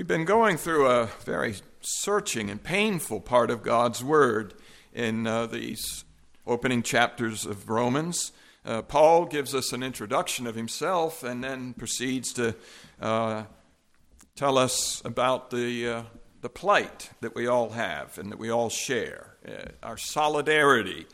We've been going through a very searching and painful part of God's Word in these opening chapters of Romans. Paul gives us an introduction of himself and then proceeds to tell us about the plight that we all have and that we all share. Our solidarity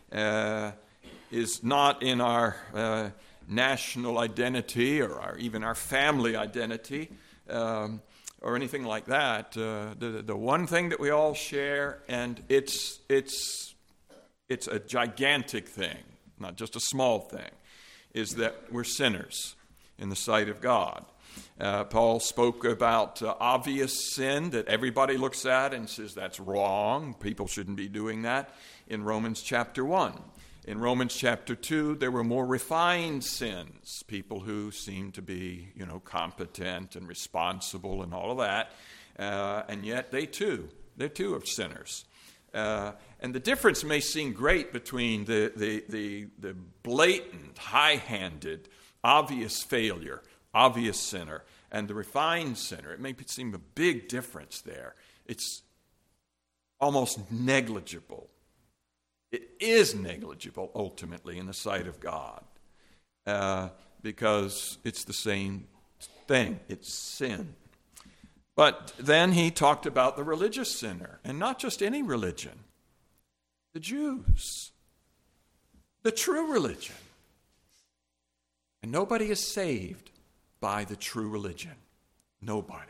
is not in our national identity or even our family identity, or anything like that. The one thing that we all share, and it's a gigantic thing, not just a small thing, is that we're sinners in the sight of God. Paul spoke about obvious sin that everybody looks at and says that's wrong. People shouldn't be doing that in Romans chapter 1. In Romans chapter 2, there were more refined sins, people who seemed to be, competent and responsible and all of that, and yet they're too are sinners. And the difference may seem great between the blatant, high-handed, obvious failure, obvious sinner, and the refined sinner. It may seem a big difference there. It's almost negligible. It is negligible, ultimately, in the sight of God, because it's the same thing. It's sin. But then he talked about the religious sinner, and not just any religion. The Jews. The true religion. And nobody is saved by the true religion. Nobody.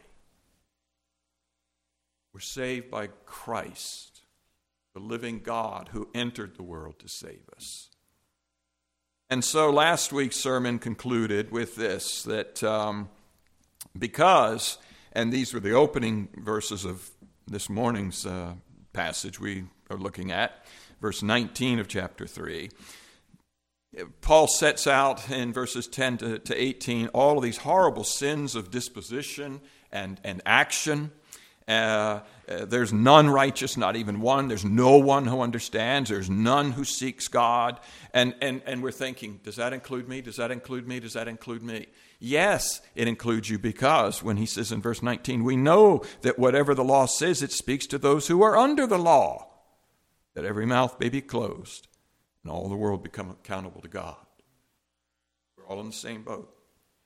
We're saved by Christ, the living God who entered the world to save us. And so last week's sermon concluded with this, that because, and these were the opening verses of this morning's passage we are looking at, verse 19 of chapter 3, Paul sets out in verses 10 to 18 all of these horrible sins of disposition and action. There's none righteous, not even one. There's no one who understands. There's none who seeks God. And we're thinking, does that include me? Does that include me? Does that include me? Yes, it includes you, because when he says in verse 19, we know that whatever the law says, it speaks to those who are under the law, that every mouth may be closed and all the world become accountable to God. We're all in the same boat.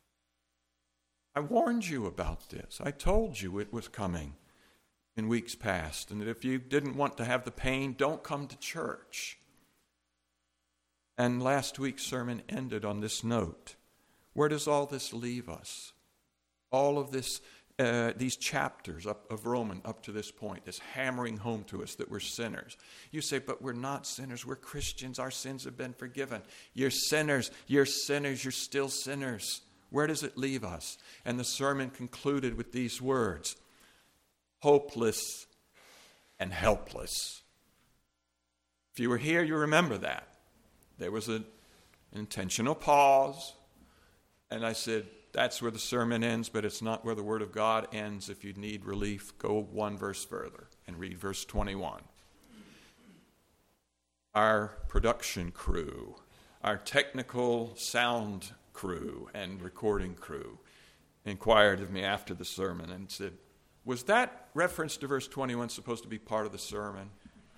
I warned you about this. I told you it was coming in weeks past, and that if you didn't want to have the pain, don't come to church. And last week's sermon ended on this note. Where does all this leave us? All of this, these chapters of Romans up to this point, is hammering home to us that we're sinners. You say, but we're not sinners. We're Christians. Our sins have been forgiven. You're sinners. You're sinners. You're still sinners. Where does it leave us? And the sermon concluded with these words: hopeless and helpless. If you were here, you remember that. There was an intentional pause, and I said, that's where the sermon ends, but it's not where the Word of God ends. If you need relief, go one verse further and read verse 21. Our production crew, our technical sound crew and recording crew inquired of me after the sermon and said, was that reference to verse 21 supposed to be part of the sermon?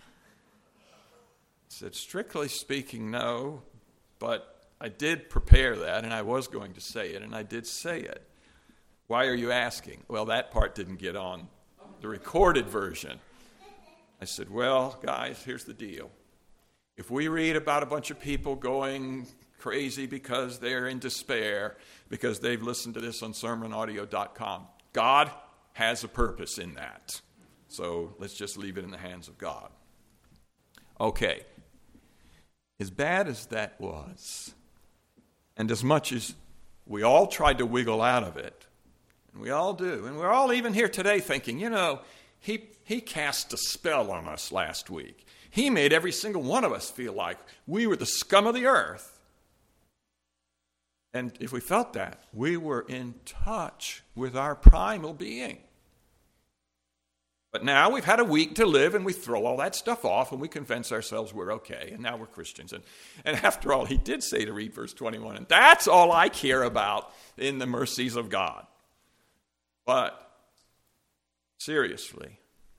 I said, strictly speaking, no, but I did prepare that, and I was going to say it, and I did say it. Why are you asking? Well, that part didn't get on the recorded version. I said, well, guys, here's the deal. If we read about a bunch of people going crazy because they're in despair, because they've listened to this on sermonaudio.com, God has a purpose in that. So let's just leave it in the hands of God. Okay. As bad as that was, and as much as we all tried to wiggle out of it, and we all do, and we're all even here today thinking, he cast a spell on us last week. He made every single one of us feel like we were the scum of the earth. And if we felt that, we were in touch with our primal being. But now we've had a week to live, and we throw all that stuff off, and we convince ourselves we're okay, and now we're Christians. And after all, he did say to read verse 21, and that's all I care about in the mercies of God. But seriously.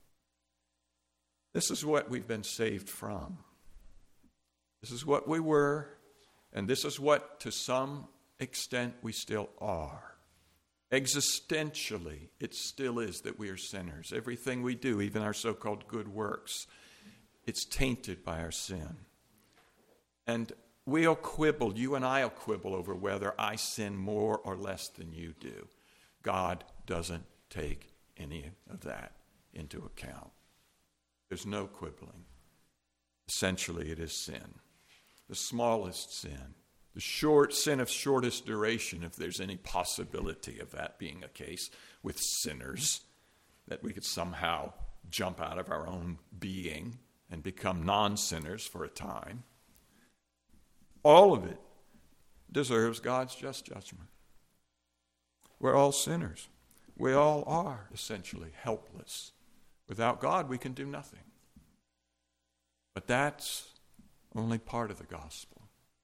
This is what we've been saved from. This is what we were, and this is what, to some extent, we still are. Existentially, it still is that we are sinners. Everything we do, even our so-called good works, it's tainted by our sin. And we'll quibble, you and I will quibble over whether I sin more or less than you do. God doesn't take any of that into account. There's no quibbling. Essentially, it is sin. The smallest sin. The sin of shortest duration, if there's any possibility of that being a case with sinners, that we could somehow jump out of our own being and become non-sinners for a time. All of it deserves God's just judgment. We're all sinners. We all are essentially helpless. Without God, we can do nothing. But that's only part of the gospel.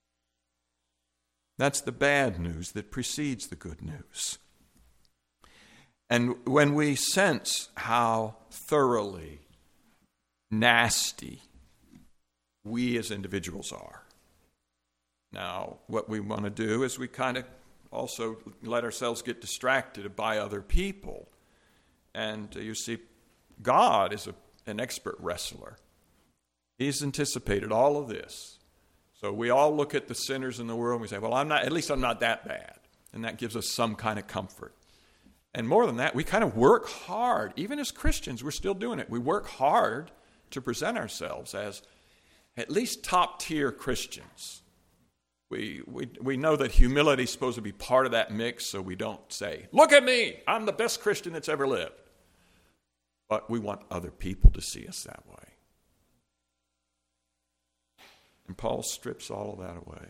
That's the bad news that precedes the good news. And when we sense how thoroughly nasty we as individuals are, now what we want to do is we kind of also let ourselves get distracted by other people. And you see, God is an expert wrestler. He's anticipated all of this. So we all look at the sinners in the world and we say, well, at least I'm not that bad. And that gives us some kind of comfort. And more than that, we kind of work hard. Even as Christians, we're still doing it. We work hard to present ourselves as at least top-tier Christians. We know that humility is supposed to be part of that mix, so we don't say, look at me, I'm the best Christian that's ever lived. But we want other people to see us that way. And Paul strips all of that away.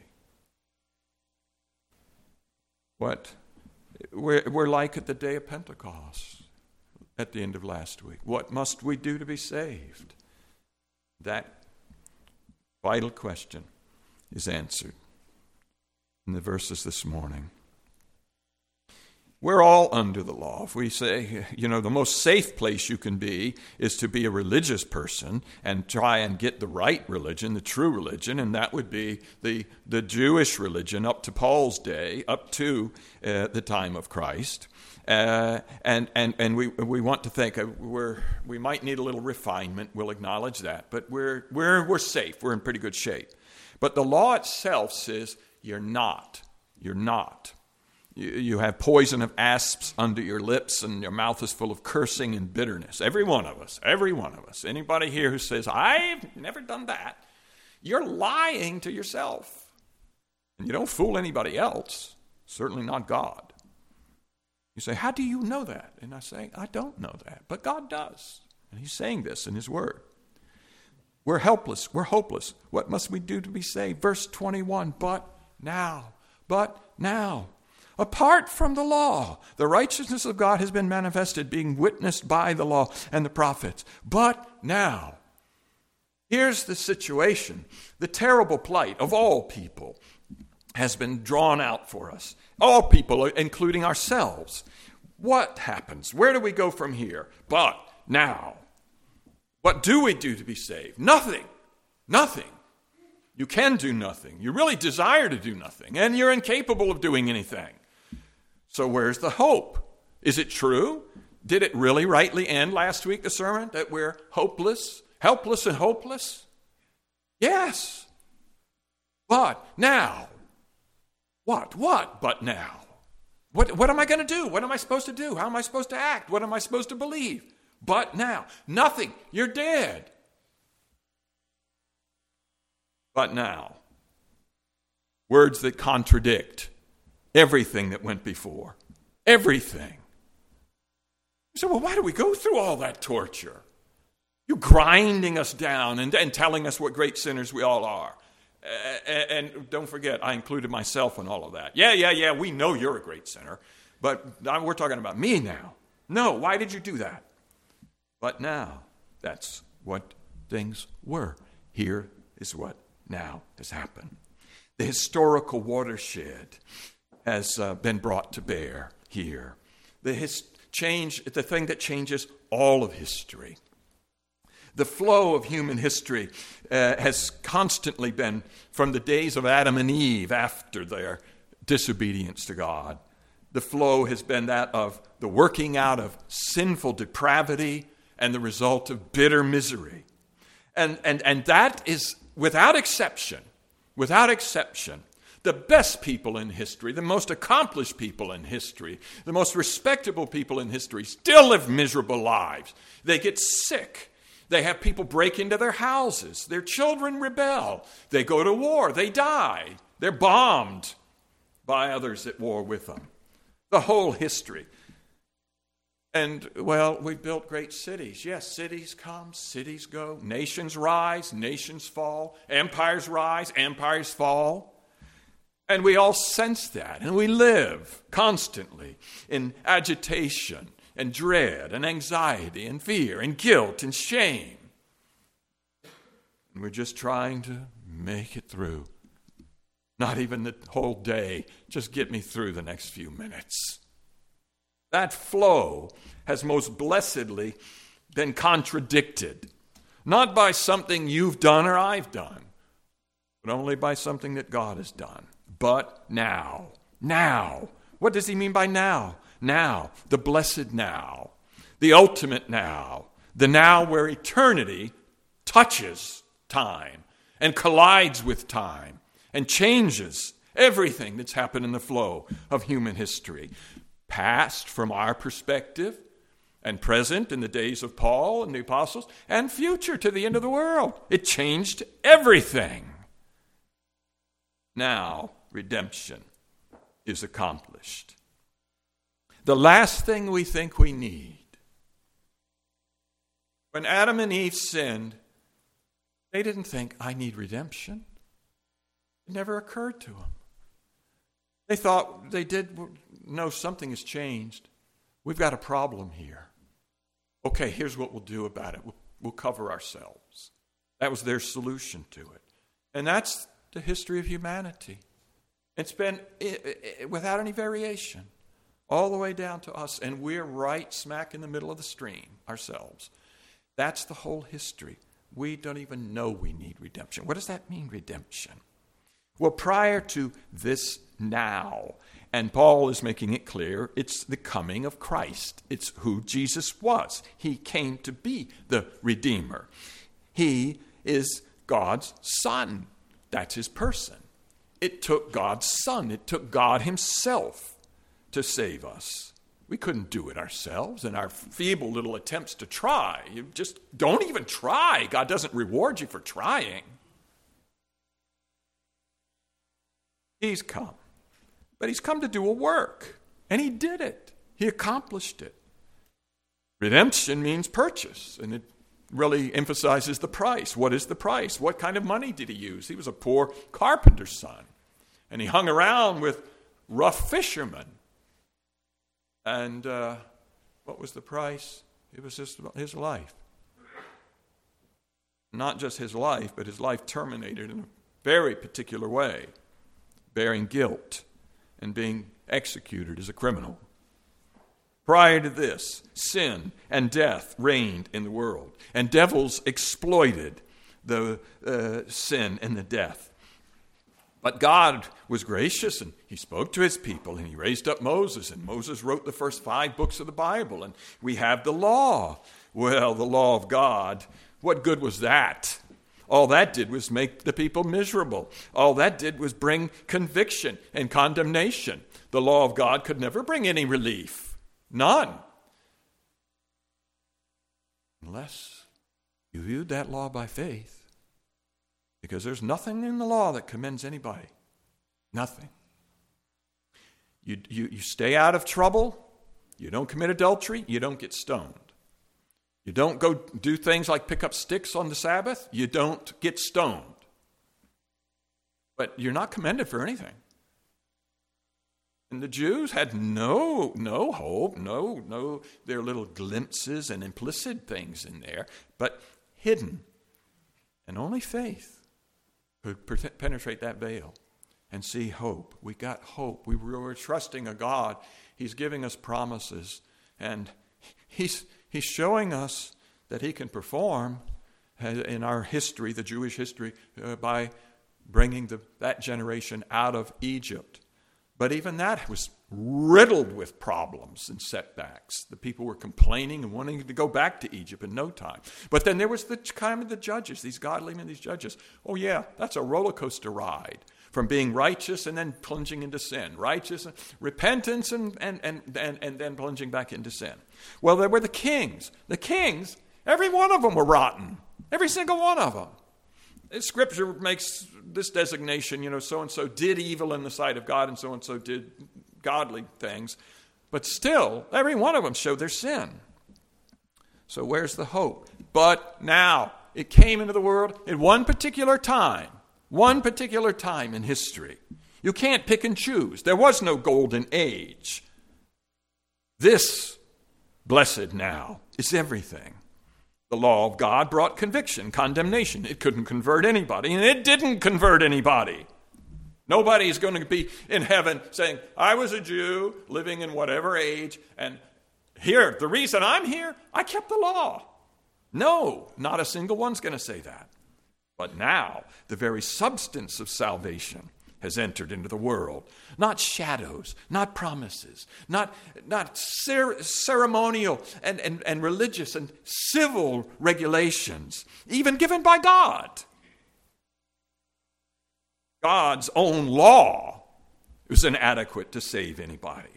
We're like at the day of Pentecost at the end of last week. What must we do to be saved? That vital question is answered in the verses this morning. We're all under the law. If we say, the most safe place you can be is to be a religious person and try and get the right religion, the true religion, and that would be the Jewish religion up to Paul's day, up to the time of Christ. And we want to think we might need a little refinement. We'll acknowledge that, but we're safe. We're in pretty good shape. But the law itself says you're not. You're not. You have poison of asps under your lips, and your mouth is full of cursing and bitterness. Every one of us. Anybody here who says, I've never done that, you're lying to yourself. And you don't fool anybody else, certainly not God. You say, how do you know that? And I say, I don't know that, but God does. And he's saying this in his word. We're helpless. We're hopeless. What must we do to be saved? Verse 21, but now. Apart from the law, the righteousness of God has been manifested, being witnessed by the law and the prophets. But now, here's the situation. The terrible plight of all people has been drawn out for us. All people, including ourselves. What happens? Where do we go from here? But now, what do we do to be saved? Nothing. You can do nothing. You really desire to do nothing, and you're incapable of doing anything. So where's the hope? Is it true? Did it really rightly end last week, the sermon, that we're hopeless, helpless and hopeless? Yes. But now. What? But now. What am I going to do? What am I supposed to do? How am I supposed to act? What am I supposed to believe? But now. Nothing. You're dead. But now. Words that contradict everything that went before. Everything. You say, well, why do we go through all that torture? You're grinding us down and telling us what great sinners we all are. And don't forget, I included myself in all of that. Yeah, we know you're a great sinner, but we're talking about me now. No, why did you do that? But now, that's what things were. Here is what now has happened. The historical watershed has been brought to bear here. The thing that changes all of history. The flow of human history has constantly been from the days of Adam and Eve after their disobedience to God. The flow has been that of the working out of sinful depravity and the result of bitter misery. And that is, without exception, the best people in history, the most accomplished people in history, the most respectable people in history still live miserable lives. They get sick. They have people break into their houses. Their children rebel. They go to war. They die. They're bombed by others at war with them. The whole history. And, well, we built great cities. Yes, cities come, cities go. Nations rise, nations fall. Empires rise, empires fall. And we all sense that. And we live constantly in agitation and dread and anxiety and fear and guilt and shame. And we're just trying to make it through. Not even the whole day. Just get me through the next few minutes. That flow has most blessedly been contradicted. Not by something you've done or I've done, but only by something that God has done. But now. Now. What does he mean by now? Now. The blessed now. The ultimate now. The now where eternity touches time and collides with time and changes everything that's happened in the flow of human history. Past from our perspective, and present in the days of Paul and the apostles, and future to the end of the world. It changed everything. Now, redemption is accomplished. The last thing we think we need. When Adam and Eve sinned, they didn't think, I need redemption. It never occurred to them. They thought they did know something has changed. We've got a problem here. Okay, here's what we'll do about it. We'll cover ourselves. That was their solution to it. And that's the history of humanity. It's been without any variation, all the way down to us. And we're right smack in the middle of the stream ourselves. That's the whole history. We don't even know we need redemption. What does that mean, redemption? Well, prior to this now, and Paul is making it clear, it's the coming of Christ. It's who Jesus was. He came to be the Redeemer. He is God's Son. That's his person. It took God's Son. It took God himself to save us. We couldn't do it ourselves in our feeble little attempts to try. You just don't even try. God doesn't reward you for trying. He's come. But he's come to do a work. And he did it. He accomplished it. Redemption means purchase. And it really emphasizes the price. What is the price? What kind of money did he use? He was a poor carpenter's son. And he hung around with rough fishermen. And what was the price? It was his life. Not just his life, but his life terminated in a very particular way, bearing guilt and being executed as a criminal. Prior to this, sin and death reigned in the world, and devils exploited the sin and the death. But God was gracious, and he spoke to his people, and he raised up Moses, and Moses wrote the first 5 books of the Bible, and we have the law. Well, the law of God, what good was that? All that did was make the people miserable. All that did was bring conviction and condemnation. The law of God could never bring any relief. None. Unless you viewed that law by faith. Because there's nothing in the law that commends anybody. Nothing. You stay out of trouble. You don't commit adultery. You don't get stoned. You don't go do things like pick up sticks on the Sabbath. You don't get stoned. But you're not commended for anything. And the Jews had no hope, no, there are little glimpses and implicit things in there, but hidden. And only faith could penetrate that veil and see hope. We got hope. We were trusting a God. He's giving us promises, and He's He's showing us that he can perform in our history, the Jewish history, by bringing that generation out of Egypt. But even that was riddled with problems and setbacks. The people were complaining and wanting to go back to Egypt in no time. But then there was the time of the judges, these godly men, these judges. Oh yeah, that's a roller coaster ride. From being righteous and then plunging into sin. Righteous, repentance, and then plunging back into sin. Well, there were the kings. The kings, every one of them were rotten. Every single one of them. Scripture makes this designation, so-and-so did evil in the sight of God and so-and-so did godly things. But still, every one of them showed their sin. So where's the hope? But now, it came into the world at one particular time in history. You can't pick and choose. There was no golden age. This blessed now is everything. The law of God brought conviction, condemnation. It couldn't convert anybody, and it didn't convert anybody. Nobody's going to be in heaven saying, I was a Jew living in whatever age, and here, the reason I'm here, I kept the law. No, not a single one's going to say that. But now, the very substance of salvation has entered into the world. Not shadows, not promises, not ceremonial and religious and civil regulations, even given by God. God's own law is inadequate to save anybody.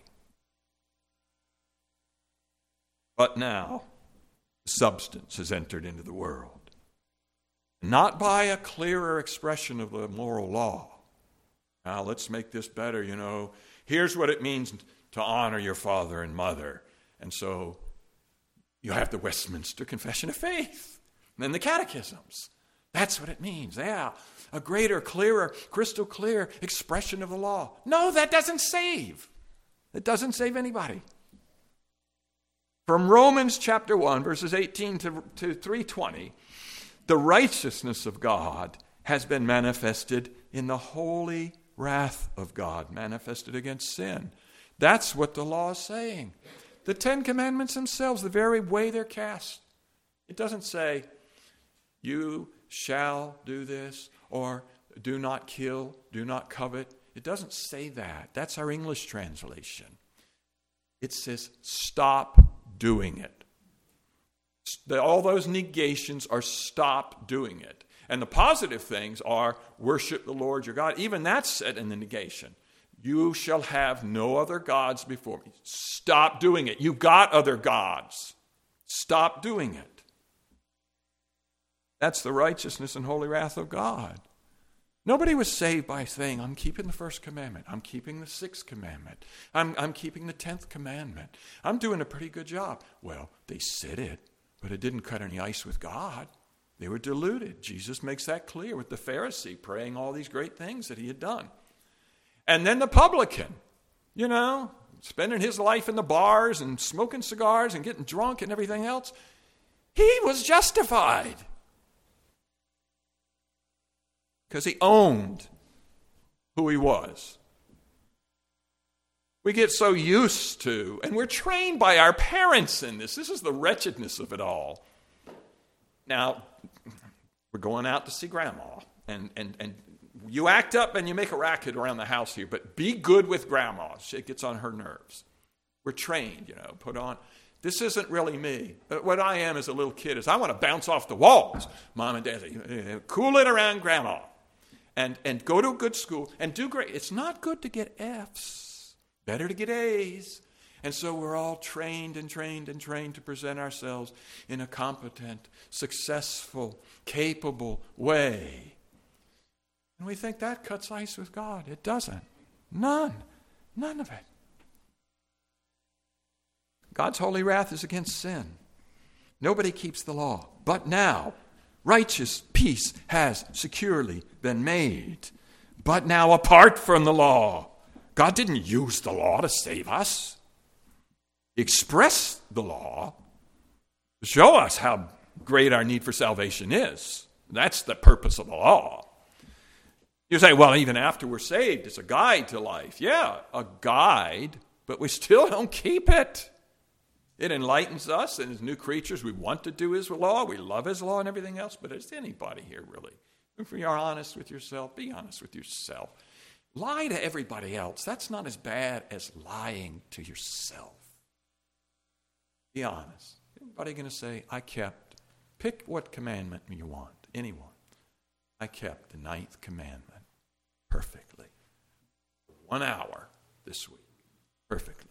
But now, substance has entered into the world. Not by a clearer expression of the moral law. Now, let's make this better, Here's what it means to honor your father and mother. And so you have the Westminster Confession of Faith. And then the catechisms. That's what it means. Yeah, a greater, clearer, crystal clear expression of the law. No, that doesn't save. It doesn't save anybody. From Romans chapter 1, verses 18 to 3:20, the righteousness of God has been manifested in the holy wrath of God, manifested against sin. That's what the law is saying. The Ten Commandments themselves, the very way they're cast. It doesn't say, you shall do this, or do not kill, do not covet. It doesn't say that. That's our English translation. It says, stop doing it. All those negations are stop doing it. And the positive things are worship the Lord your God. Even that's said in the negation. You shall have no other gods before me. Stop doing it. You've got other gods. Stop doing it. That's the righteousness and holy wrath of God. Nobody was saved by saying, I'm keeping the first commandment. I'm keeping the sixth commandment. I'm keeping the 10th commandment. I'm doing a pretty good job. Well, they said it, but it didn't cut any ice with God. They were deluded. Jesus makes that clear with the Pharisee praying all these great things that he had done. And then the publican, spending his life in the bars and smoking cigars and getting drunk and everything else. He was justified because he owned who he was. We get so used to, and we're trained by our parents in this. This is the wretchedness of it all. Now, we're going out to see Grandma, and you act up and you make a racket around the house here, but be good with Grandma. It gets on her nerves. We're trained, put on. This isn't really me. What I am as a little kid is I want to bounce off the walls. Mom and Dad say, cool it around Grandma, and go to a good school and do great. It's not good to get Fs. Better to get A's. And so we're all trained to present ourselves in a competent, successful, capable way. And we think that cuts ice with God. It doesn't. None of it. God's holy wrath is against sin. Nobody keeps the law. But now, righteous peace has securely been made. But now, apart from the law, God didn't use the law to save us. He expressed the law to show us how great our need for salvation is. That's the purpose of the law. You say, well, even after we're saved, it's a guide to life. Yeah, a guide, but we still don't keep it. It enlightens us, and as new creatures, we want to do his law. We love his law and everything else, but is anybody here really? If you're honest with yourself, be honest with yourself. Lie to everybody else. That's not as bad as lying to yourself. Be honest. Anybody going to say, pick what commandment you want, anyone. I kept the 9th commandment perfectly. 1 hour this week, perfectly.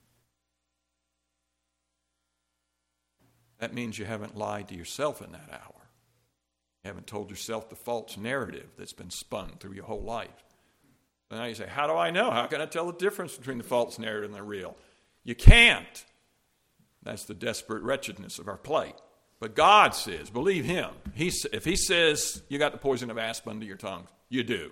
That means you haven't lied to yourself in that hour. You haven't told yourself the false narrative that's been spun through your whole life. So now you say, how do I know? How can I tell the difference between the false narrative and the real? You can't. That's the desperate wretchedness of our plight. But God says, believe him. If he says you got the poison of asp under your tongue, you do.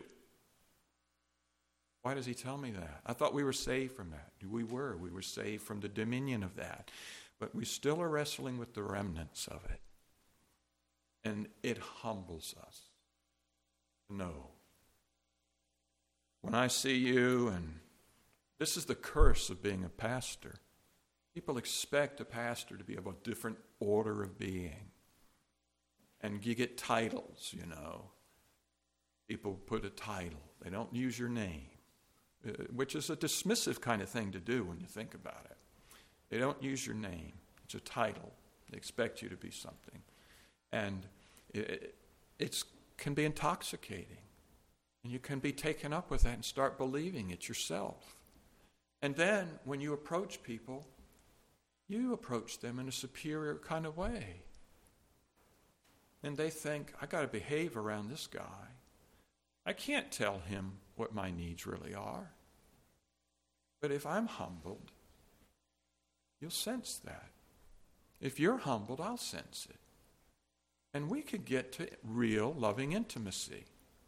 Why does he tell me that? I thought we were saved from that. We were. We were saved from the dominion of that. But we still are wrestling with the remnants of it. And it humbles us to know. When I see you, and this is the curse of being a pastor, people expect a pastor to be of a different order of being. And you get titles, you know. People put a title. They don't use your name, which is a dismissive kind of thing to do when you think about it. They don't use your name. It's a title. They expect you to be something. And it can be intoxicating. And you can be taken up with that and start believing it yourself. And then when you approach people, you approach them in a superior kind of way. And they think, I got to behave around this guy. I can't tell him what my needs really are. But if I'm humbled, you'll sense that. If you're humbled, I'll sense it. And we could get to real loving intimacy.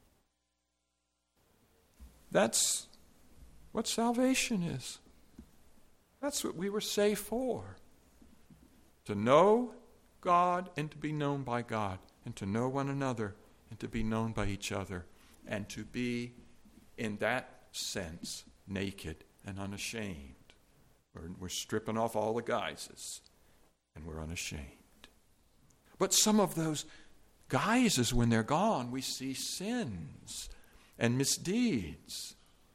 That's what salvation is. That's what we were saved for. To know God and to be known by God, and to know one another and to be known by each other, and to be, in that sense, naked and unashamed. We're stripping off all the guises, and we're unashamed. But some of those guises, when they're gone, we see sins and misdeeds.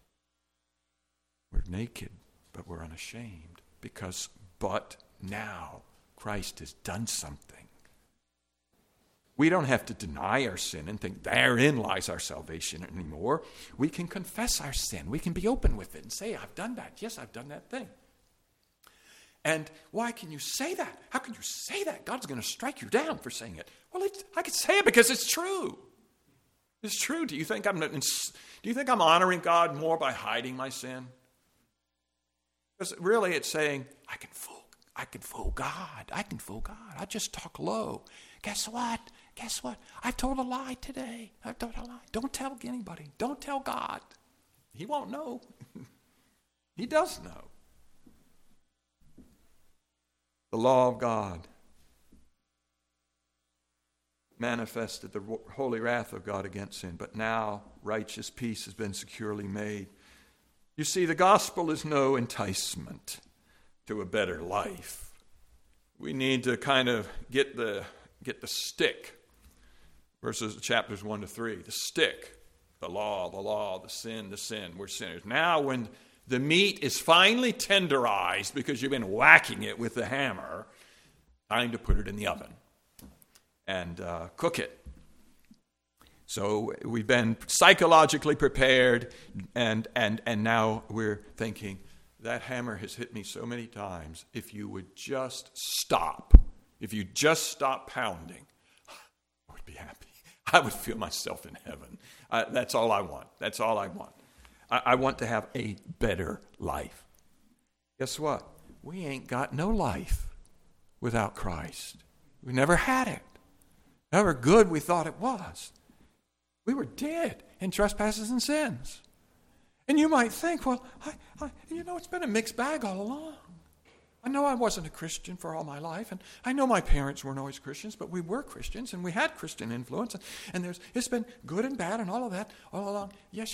We're naked, but we're unashamed, but now Christ has done something. We don't have to deny our sin and think therein lies our salvation anymore. We can confess our sin. We can be open with it and say, I've done that. Yes, I've done that thing. And why can you say that? How can you say that? God's going to strike you down for saying it. Well, I can say it because it's true. It's true. Do you think I'm honoring God more by hiding my sin? Because really it's saying, I can fool God. I can fool God. I just talk low. Guess what? I've told a lie today. I've told a lie. Don't tell anybody. Don't tell God. He won't know. He does know. The law of God manifested the holy wrath of God against sin, but now righteous peace has been securely made. You see, the gospel is no enticement to a better life. We need to kind of get the stick, verses chapters 1 to 3. The stick, the law, the sin. We're sinners. Now when the meat is finally tenderized because you've been whacking it with the hammer, time to put it in the oven and cook it. So we've been psychologically prepared, and now we're thinking, that hammer has hit me so many times. If you would just stop, pounding, I would be happy. I would feel myself in heaven. That's all I want. I want to have a better life. Guess what? We ain't got no life without Christ. We never had it. Never good we thought it was. We were dead in trespasses and sins. And you might think, well, it's been a mixed bag all along. I know I wasn't a Christian for all my life, and I know my parents weren't always Christians, but we were Christians, and we had Christian influence, and it's been good and bad and all of that all along. Yes.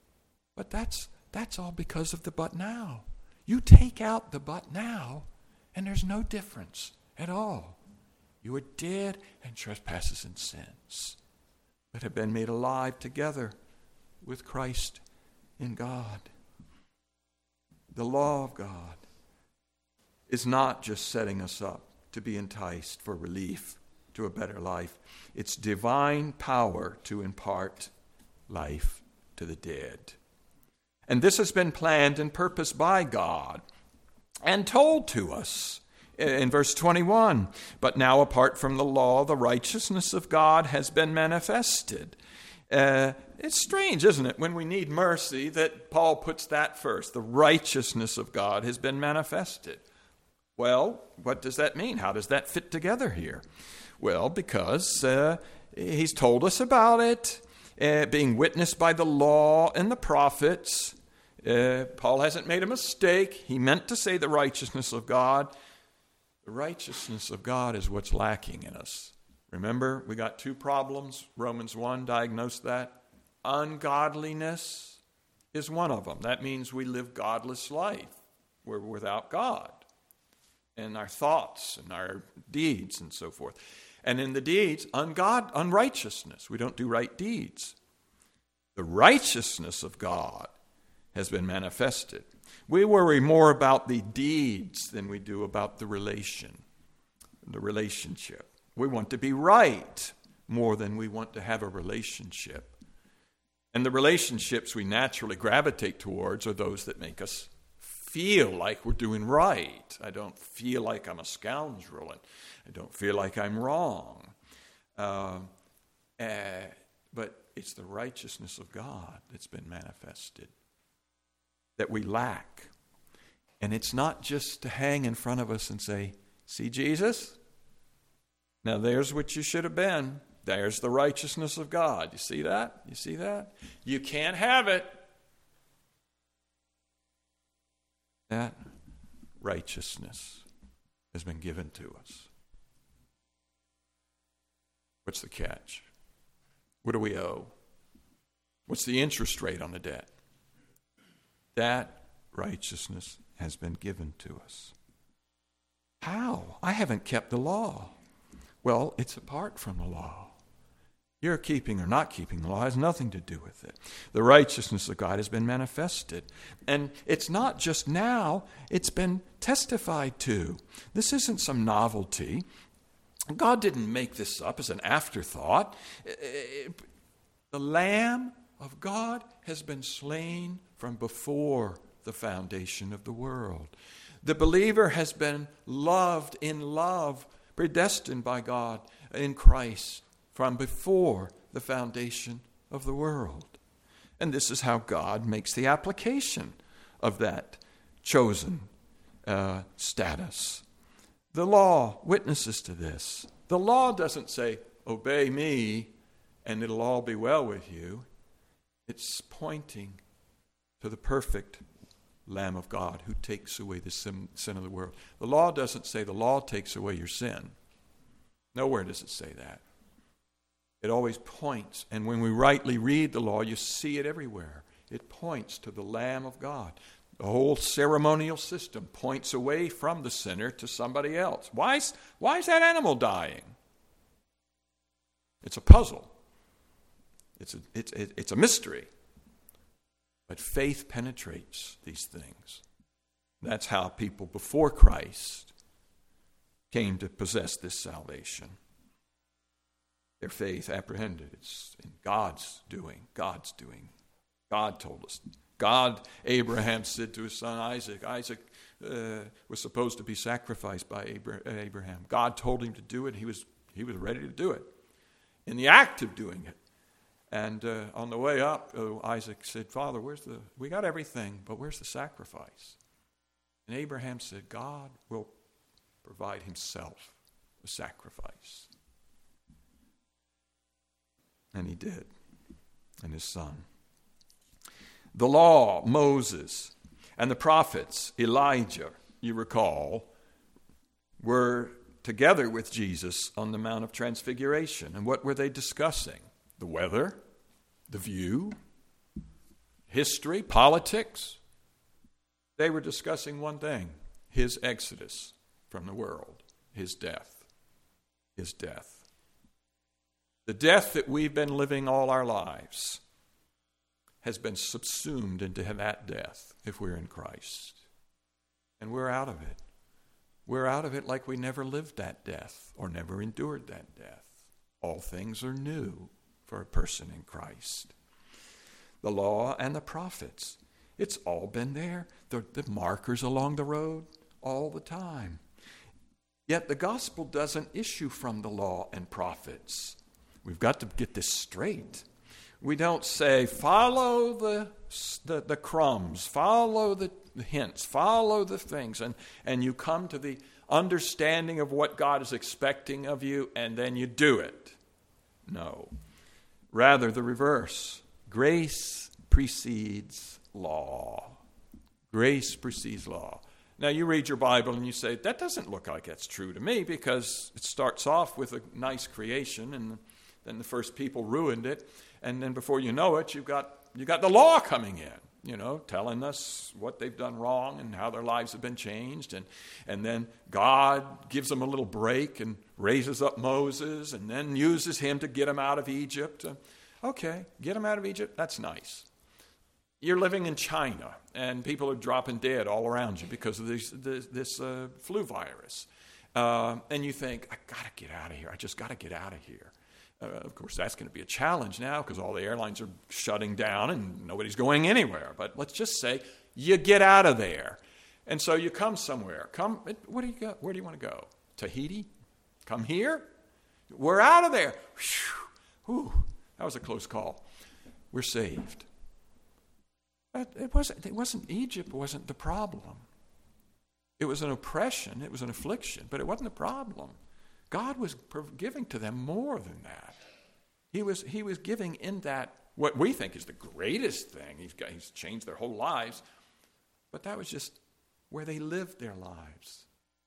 But that's all because of the but now. You take out the but now, And there's no difference at all. You were dead in trespasses and sins, but have been made alive together with Christ in God. The law of God is not just setting us up to be enticed for relief to a better life. It's divine power to impart life to the dead. And this has been planned and purposed by God and told to us in verse 21. But now, apart from the law, the righteousness of God has been manifested. It's strange, isn't it, when we need mercy, that Paul puts that first. The righteousness of God has been manifested. Well, what does that mean? How does that fit together here? Well, because he's told us about it, being witnessed by the law and the prophets. Paul hasn't made a mistake. He meant to say the righteousness of God. The righteousness of God is what's lacking in us. Remember, we got two problems. Romans 1 diagnosed that. Ungodliness is one of them. That means we live godless life. We're without God in our thoughts and our deeds and so forth. And in the deeds, unrighteousness. We don't do right deeds. The righteousness of God has been manifested. We worry more about the deeds than we do about the relationship. We want to be right more than we want to have a relationship. And the relationships we naturally gravitate towards are those that make us feel like we're doing right. I don't feel like I'm a scoundrel, and I don't feel like I'm wrong. But it's the righteousness of God that's been manifested that we lack. And it's not just to hang in front of us and say, see Jesus? Now there's what you should have been. There's the righteousness of God. You see that? You see that? You can't have it. That righteousness has been given to us. What's the catch? What do we owe? What's the interest rate on the debt? That righteousness has been given to us. How? I haven't kept the law. Well, it's apart from the law. Your keeping or not keeping the law has nothing to do with it. The righteousness of God has been manifested. And it's not just now, it's been testified to. This isn't some novelty. God didn't make this up as an afterthought. The Lamb of God has been slain from before the foundation of the world. The believer has been loved in love, predestined by God in Christ from before the foundation of the world. And this is how God makes the application of that chosen status. The law witnesses to this. The law doesn't say, obey me and it'll all be well with you. It's pointing to the perfect Lamb of God who takes away the sin of the world. The law doesn't say the law takes away your sin. Nowhere does it say that. It always points, and when we rightly read the law, you see it everywhere. It points to the Lamb of God. The whole ceremonial system points away from the sinner to somebody else. Why is that animal dying? It's a puzzle. It's a mystery. But faith penetrates these things. That's how people before Christ came to possess this salvation. Their faith apprehended. It's in God's doing. God's doing. God told us. Abraham said to his son Isaac. Isaac was supposed to be sacrificed by Abraham. God told him to do it. He was ready to do it. In the act of doing it. And on the way up, Isaac said, Father, we got everything, but where's the sacrifice? And Abraham said, God will provide himself a sacrifice. And he did, and his son. The law, Moses, and the prophets, Elijah, you recall, were together with Jesus on the Mount of Transfiguration. And what were they discussing? The weather, the view, history, politics. They were discussing one thing, his exodus from the world, his death. His death. The death that we've been living all our lives has been subsumed into that death if we're in Christ. And we're out of it. We're out of it like we never lived that death or never endured that death. All things are new for a person in Christ. The law and the prophets, it's all been there. The markers along the road all the time. Yet the gospel doesn't issue from the law and prophets. We've got to get this straight. We don't say, follow the crumbs, follow the hints, follow the things, and you come to the understanding of what God is expecting of you, and then you do it. No. Rather, the reverse. Grace precedes law. Grace precedes law. Now, you read your Bible and you say, that doesn't look like that's true to me, because it starts off with a nice creation, and then the first people ruined it. And then before you know it, you got the law coming in, telling us what they've done wrong and how their lives have been changed. And then God gives them a little break and raises up Moses and then uses him to get them out of Egypt. Okay, get them out of Egypt, that's nice. You're living in China and people are dropping dead all around you because of this flu virus. And you think, I got to get out of here. I just got to get out of here. Of course, that's going to be a challenge now because all the airlines are shutting down and nobody's going anywhere. But let's just say you get out of there. And so you come somewhere. Where do you want to go? Tahiti? Come here? We're out of there. Whew, that was a close call. We're saved. But it wasn't Egypt. It wasn't the problem. It was an oppression. It was an affliction. But it wasn't the problem. God was giving to them more than that. He was giving in that what we think is the greatest thing. He's changed their whole lives. But that was just where they lived their lives.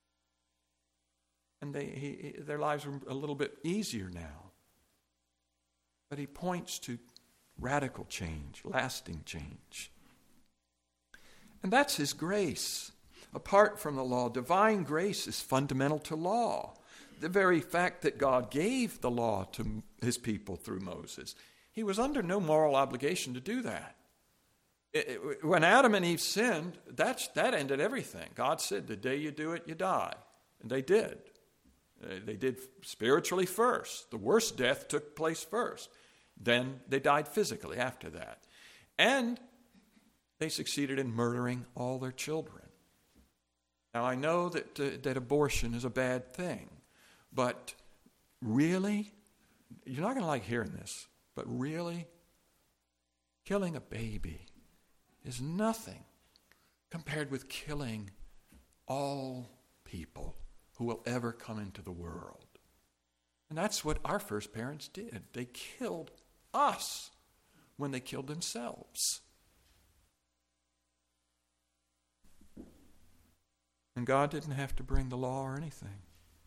And their lives were a little bit easier now. But he points to radical change, lasting change. And that's his grace. Apart from the law, divine grace is fundamental to law. The very fact that God gave the law to his people through Moses, he was under no moral obligation to do that. When Adam and Eve sinned, that ended everything. God said, the day you do it, you die. And they did. They did spiritually first. The worst death took place first. Then they died physically after that. And they succeeded in murdering all their children. Now, I know that abortion is a bad thing. But really, you're not going to like hearing this, but really, killing a baby is nothing compared with killing all people who will ever come into the world. And that's what our first parents did. They killed us when they killed themselves. And God didn't have to bring the law or anything.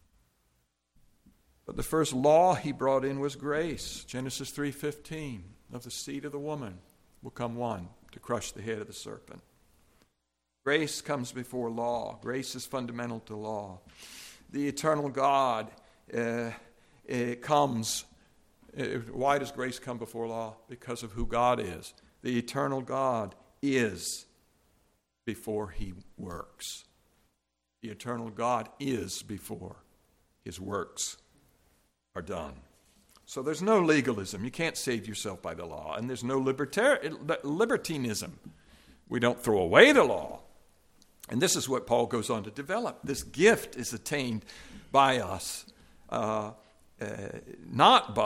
But the first law he brought in was grace. Genesis 3:15, of the seed of the woman will come one to crush the head of the serpent. Grace comes before law. Grace is fundamental to law. The eternal God comes. Why does grace come before law? Because of who God is. The eternal God is before he works. The eternal God is before his works are done. So there's no legalism. You can't save yourself by the law. And there's no libertinism. We don't throw away the law. And this is what Paul goes on to develop. This gift is attained by us, it's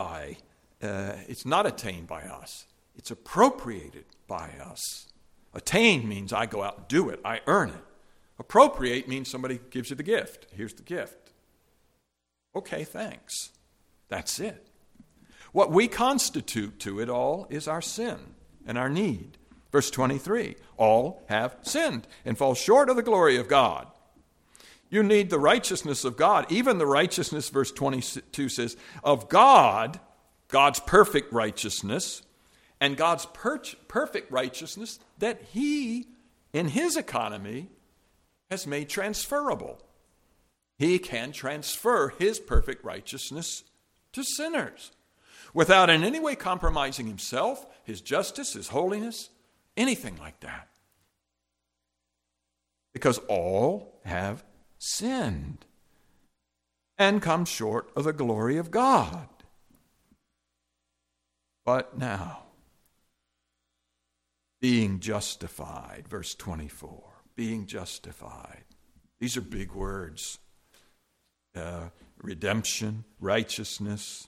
not attained by us. It's appropriated by us. Attain means I go out and do it. I earn it. Appropriate means somebody gives you the gift. Here's the gift. Okay, thanks. That's it. What we constitute to it all is our sin and our need. Verse 23, all have sinned and fall short of the glory of God. You need the righteousness of God. Even the righteousness, verse 22 says, of God, God's perfect righteousness, and God's perfect righteousness that he, in his economy, has made transferable. He can transfer his perfect righteousness to sinners without in any way compromising himself, his justice, his holiness, anything like that. Because all have sinned and come short of the glory of God. But now, being justified, verse 24, being justified. These are big words. Redemption, righteousness,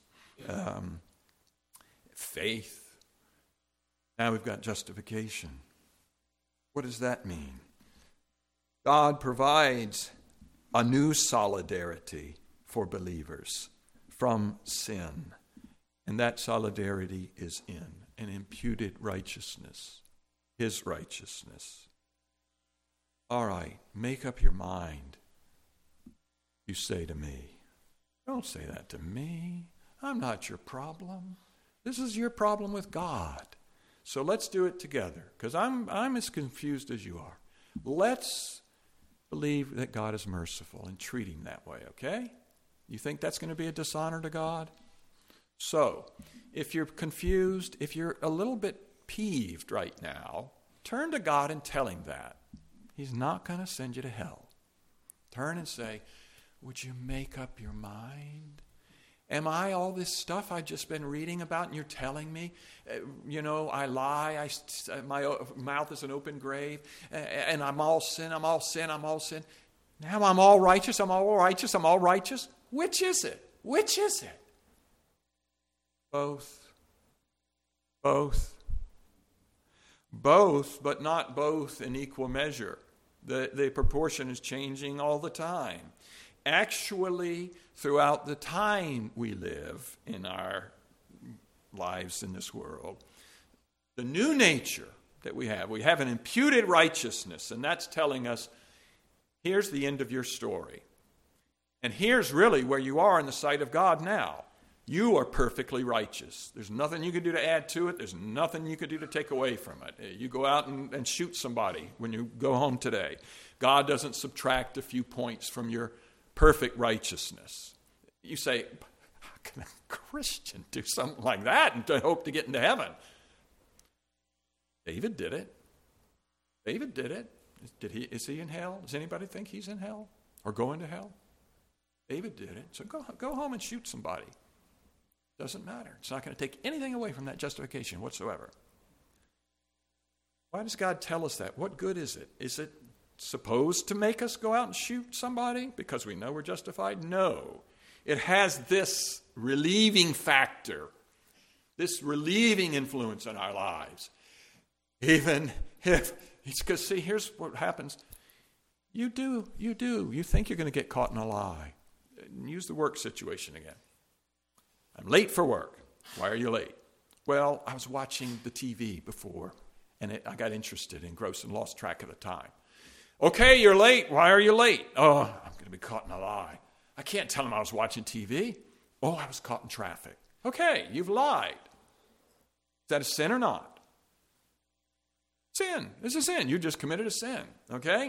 faith. Now we've got justification. What does that mean? God provides a new solidarity for believers from sin. And that solidarity is in an imputed righteousness, his righteousness. All right, make up your mind. You say to me, don't say that to me. I'm not your problem. This is your problem with God. So let's do it together, because I'm as confused as you are. Let's believe that God is merciful and treat him that way, okay? You think that's going to be a dishonor to God? So, if you're confused, if you're a little bit peeved right now, turn to God and tell him that. He's not going to send you to hell. Turn and say, would you make up your mind? Am I all this stuff I've just been reading about and you're telling me? I lie, my mouth is an open grave, and I'm all sin. Now I'm all righteous, I'm all righteous. Which is it? Both, but not both in equal measure. The proportion is changing all the time. Actually, throughout the time we live in our lives in this world, the new nature that we have an imputed righteousness, and that's telling us, here's the end of your story. And here's really where you are in the sight of God now. You are perfectly righteous. There's nothing you can do to add to it. There's nothing you can do to take away from it. You go out and shoot somebody when you go home today. God doesn't subtract a few points from your perfect righteousness. You say, how can a Christian do something like that and hope to get into heaven? David did it. Is he in hell? Does anybody think he's in hell or going to hell? David did it. So go home and shoot somebody. Doesn't matter. It's not going to take anything away from that justification whatsoever. Why does God tell us that? What good is it? Is it supposed to make us go out and shoot somebody because we know we're justified? No. It has this relieving factor, this relieving influence in our lives. Even if, because see, here's what happens. You think you're going to get caught in a lie. Use the work situation again. I'm late for work. Why are you late? Well, I was watching the TV before, and I got interested, engrossed, and lost track of the time. Okay, you're late. Why are you late? Oh, I'm going to be caught in a lie. I can't tell them I was watching TV. Oh, I was caught in traffic. Okay, you've lied. Is that a sin or not? Sin. It's a sin. You just committed a sin, okay?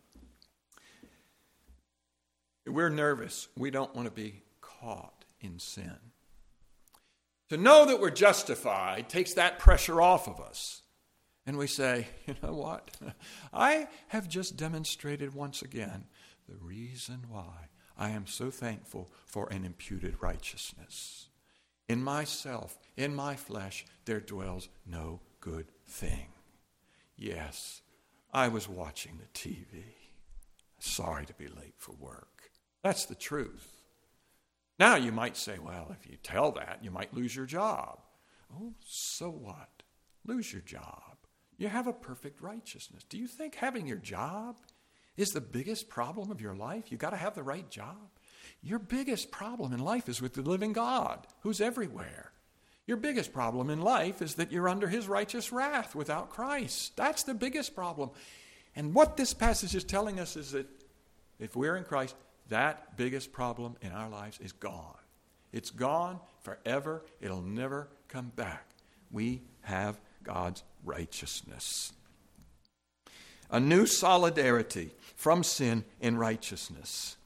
We're nervous. We don't want to be caught in sin. To know that we're justified takes that pressure off of us. And we say, you know what? I have just demonstrated once again the reason why I am so thankful for an imputed righteousness. In myself, in my flesh, there dwells no good thing. Yes, I was watching the TV. Sorry to be late for work. That's the truth. Now you might say, well, if you tell that, you might lose your job. Oh, so what? Lose your job. You have a perfect righteousness. Do you think having your job is the biggest problem of your life? You got to have the right job. Your biggest problem in life is with the living God, who's everywhere. Your biggest problem in life is that you're under his righteous wrath without Christ. That's the biggest problem. And what this passage is telling us is that if we're in Christ, that biggest problem in our lives is gone. It's gone forever. It'll never come back. We have God's righteousness. A new solidarity from sin in righteousness.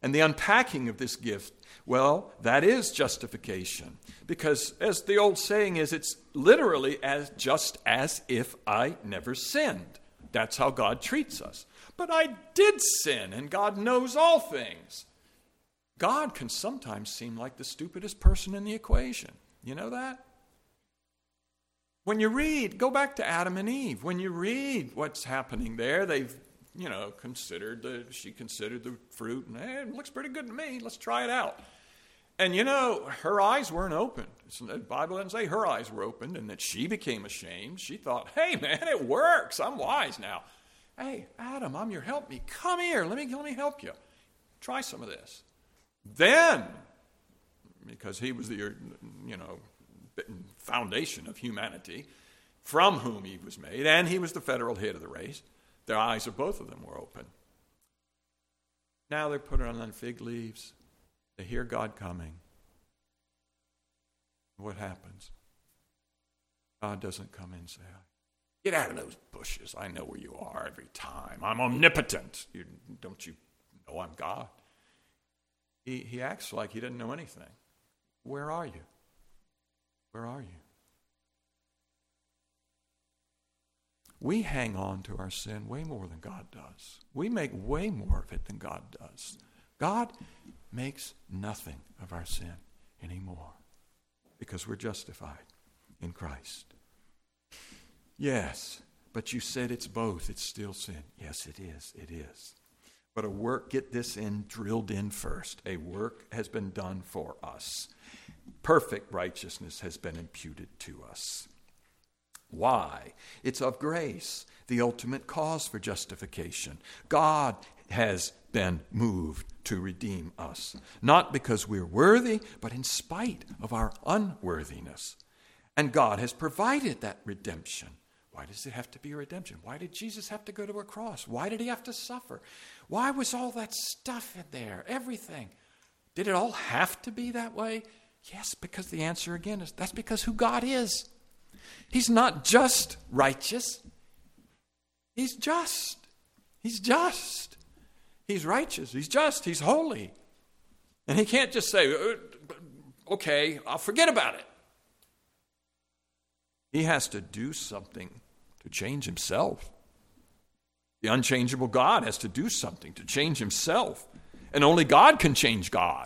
And the unpacking of this gift, well, that is justification. Because as the old saying is, it's literally just as if I never sinned. That's how God treats us. But I did sin, and God knows all things. God can sometimes seem like the stupidest person in the equation. You know that? When you read, go back to Adam and Eve. When you read what's happening there, they've, she considered the fruit, and it looks pretty good to me. Let's try it out. And her eyes weren't opened. The Bible doesn't say her eyes were opened and that she became ashamed. She thought, hey man, it works. I'm wise now. Hey, Adam, I'm your helpmeet. Come here. Let me help you. Try some of this. Then, because he was the foundation of humanity, from whom Eve was made, and he was the federal head of the race, the eyes of both of them were open. Now they're put on fig leaves. They hear God coming. What happens? God doesn't come in and say, get out of those bushes. I know where you are every time. I'm omnipotent. Don't you know I'm God? He acts like he doesn't know anything. Where are you? Where are you? We hang on to our sin way more than God does. We make way more of it than God does. God makes nothing of our sin anymore because we're justified in Christ. Yes, but you said it's both. It's still sin. Yes, it is. It is. But a work, get this in, drilled in first. A work has been done for us. Perfect righteousness has been imputed to us. Why? It's of grace, the ultimate cause for justification. God has been moved to redeem us, not because we're worthy, but in spite of our unworthiness. And God has provided that redemption. Why does it have to be a redemption? Why did Jesus have to go to a cross? Why did he have to suffer? Why was all that stuff in there? Everything. Did it all have to be that way? Yes, because the answer again is that's because who God is. He's not just righteous. He's just. He's just. He's righteous. He's just. He's holy. And he can't just say, okay, I'll forget about it. He has to do something to change himself. The unchangeable God has to do something to change himself. And only God can change God.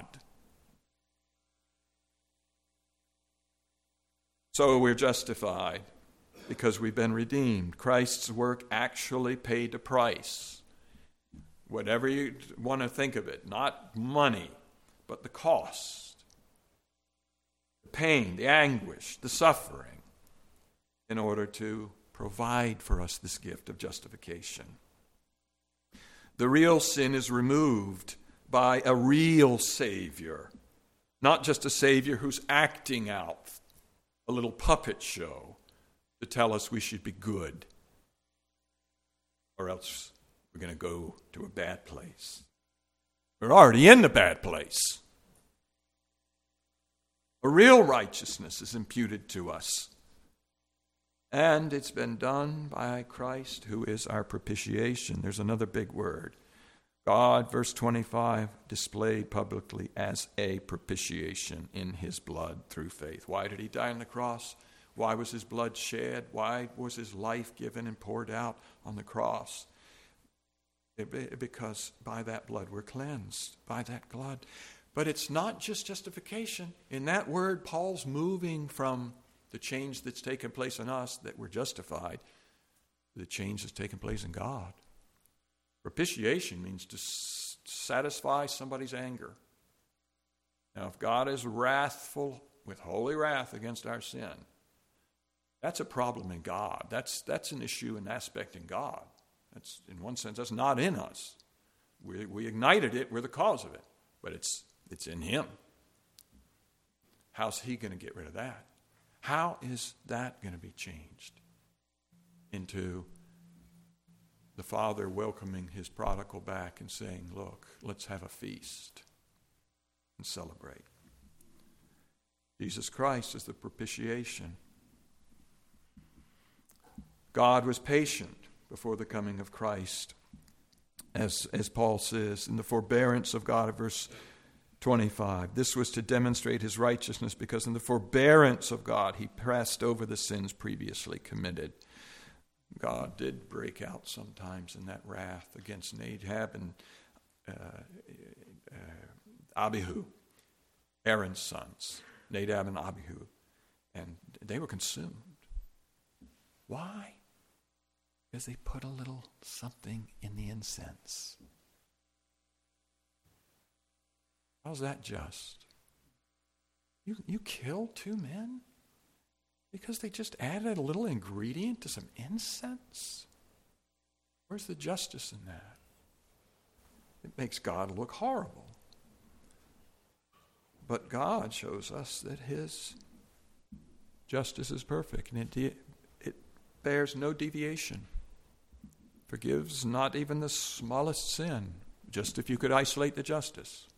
So we're justified because we've been redeemed. Christ's work actually paid a price. Whatever you want to think of it, not money, but the cost, the pain, the anguish, the suffering, in order to provide for us this gift of justification. The real sin is removed by a real Savior, not just a Savior who's acting out a little puppet show to tell us we should be good, or else we're going to go to a bad place. We're already in the bad place. A real righteousness is imputed to us. And it's been done by Christ, who is our propitiation. There's another big word. God, verse 25, displayed publicly as a propitiation in his blood through faith. Why did he die on the cross? Why was his blood shed? Why was his life given and poured out on the cross? Because by that blood we're cleansed, by that blood. But it's not just justification. In that word, Paul's moving from the change that's taken place in us, that we're justified, to the change that's taken place in God. Propitiation means to satisfy somebody's anger. Now, if God is wrathful with holy wrath against our sin, that's a problem in God. That's an issue, an aspect in God. That's, in one sense, that's not in us. We ignited it. We're the cause of it. But it's in him. How's he going to get rid of that? How is that going to be changed into the Father welcoming his prodigal back and saying, look, let's have a feast and celebrate? Jesus Christ is the propitiation. God was patient before the coming of Christ. as Paul says in the forbearance of God, verse 25. This was to demonstrate his righteousness, because in the forbearance of God he passed over the sins previously committed. God did break out sometimes in that wrath against Nadab and Abihu, Aaron's sons, Nadab and Abihu, and they were consumed. Why? Because they put a little something in the incense. How's that just? You killed two men because they just added a little ingredient to some incense? Where's the justice in that? It makes God look horrible. But God shows us that his justice is perfect, and it bears no deviation. Forgives not even the smallest sin, just if you could isolate the justice.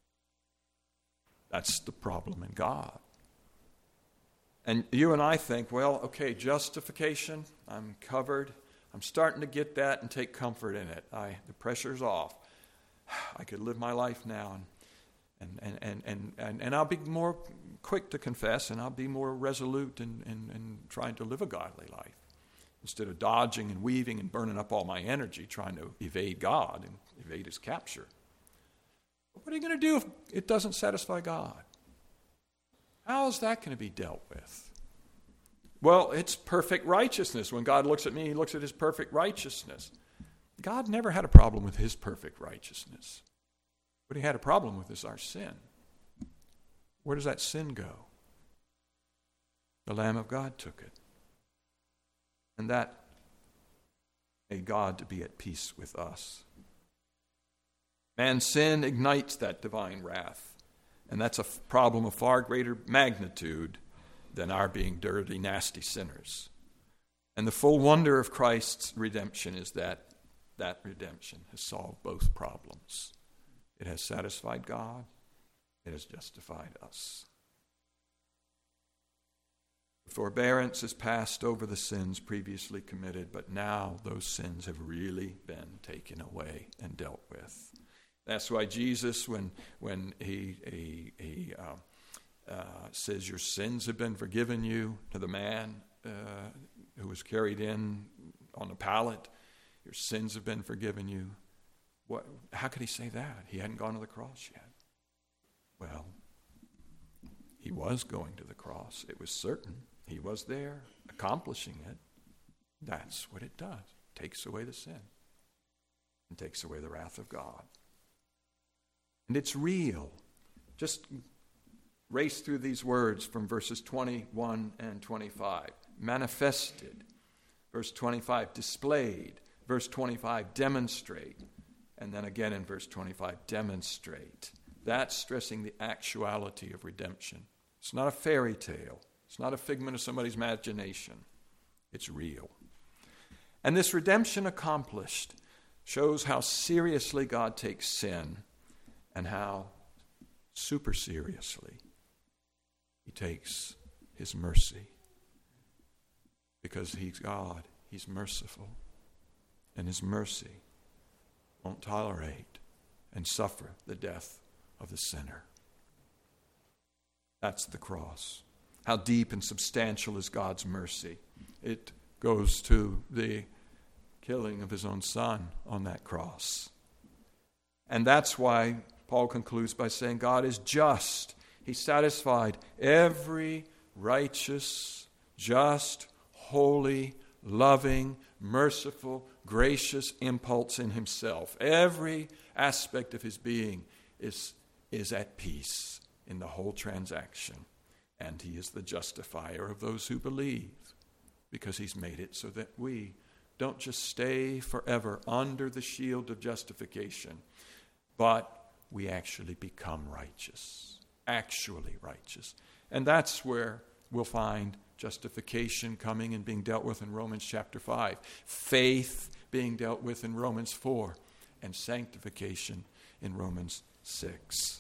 That's the problem in God. And you and I think, well, okay, justification, I'm covered. I'm starting to get that and take comfort in it. The pressure's off. I could live my life now, and I'll be more quick to confess, and I'll be more resolute in trying to live a godly life, instead of dodging and weaving and burning up all my energy trying to evade God and evade his capture. But what are you going to do if it doesn't satisfy God? How is that going to be dealt with? Well, it's perfect righteousness. When God looks at me, he looks at his perfect righteousness. God never had a problem with his perfect righteousness. What he had a problem with is our sin. Where does that sin go? The Lamb of God took it. And that made God to be at peace with us. Man's sin ignites that divine wrath. And that's a problem of far greater magnitude than our being dirty, nasty sinners. And the full wonder of Christ's redemption is that redemption has solved both problems. It has satisfied God. It has justified us. The forbearance has passed over the sins previously committed, but now those sins have really been taken away and dealt with. That's why Jesus, when he says, your sins have been forgiven you, to the man who was carried in on a pallet, your sins have been forgiven you. How could he say that? He hadn't gone to the cross yet. Well, he was going to the cross. It was certain. He was there, accomplishing it. That's what it does. It takes away the sin and takes away the wrath of God. And it's real. Just race through these words from verses 21 and 25. Manifested. Verse 25, displayed. Verse 25, demonstrate. And then again in verse 25, demonstrate. That's stressing the actuality of redemption. It's not a fairy tale. It's not a figment of somebody's imagination. It's real. And this redemption accomplished shows how seriously God takes sin and how super seriously he takes his mercy. Because he's God, he's merciful. And his mercy won't tolerate and suffer the death of the sinner. That's the cross. How deep and substantial is God's mercy? It goes to the killing of his own son on that cross. And that's why Paul concludes by saying God is just. He satisfied every righteous, just, holy, loving, merciful, gracious impulse in himself. Every aspect of his being is at peace in the whole transaction. And he is the justifier of those who believe, because he's made it so that we don't just stay forever under the shield of justification, but we actually become righteous, actually righteous. And that's where we'll find justification coming and being dealt with in Romans chapter 5, faith being dealt with in Romans 4, and sanctification in Romans 6.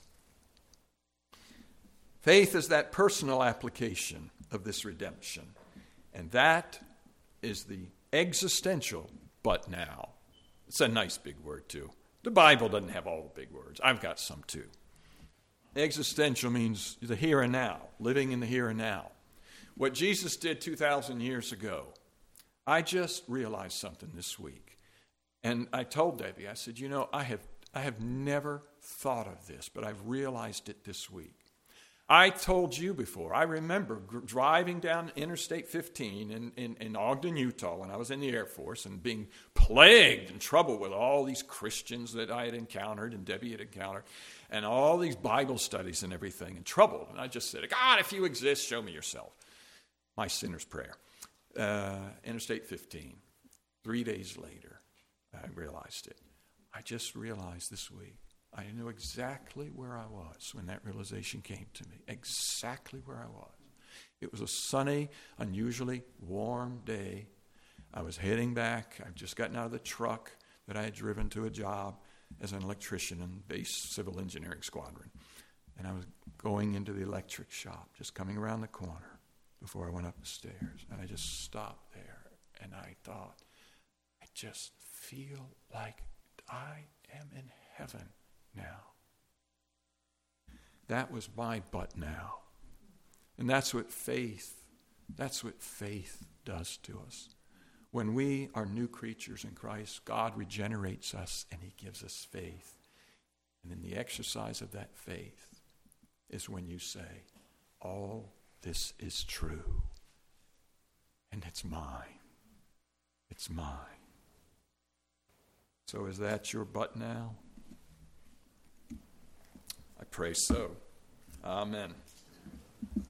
Faith is that personal application of this redemption. And that is the existential but now. It's a nice big word, too. The Bible doesn't have all the big words. I've got some, too. Existential means the here and now, living in the here and now. What Jesus did 2,000 years ago, I just realized something this week. And I told Debbie, I said, I have never thought of this, but I've realized it this week. I told you before, I remember driving down Interstate 15 in Ogden, Utah, when I was in the Air Force, and being plagued and troubled with all these Christians that I had encountered and Debbie had encountered, and all these Bible studies and everything, and troubled. And I just said, God, if you exist, show me yourself. My sinner's prayer. Interstate 15. 3 days later, I realized it. I just realized this week, I knew exactly where I was when that realization came to me. Exactly where I was. It was a sunny, unusually warm day. I was heading back. I'd just gotten out of the truck that I had driven to a job as an electrician in Base Civil Engineering Squadron. And I was going into the electric shop, just coming around the corner before I went up the stairs. And I just stopped there, and I thought, I just feel like I am in heaven now. That was my but now. And that's what faith does to us. When we are new creatures in Christ, God regenerates us and he gives us faith. And in the exercise of that faith is when you say, all this is true. And it's mine. It's mine. So is that your but now? I pray so. Amen.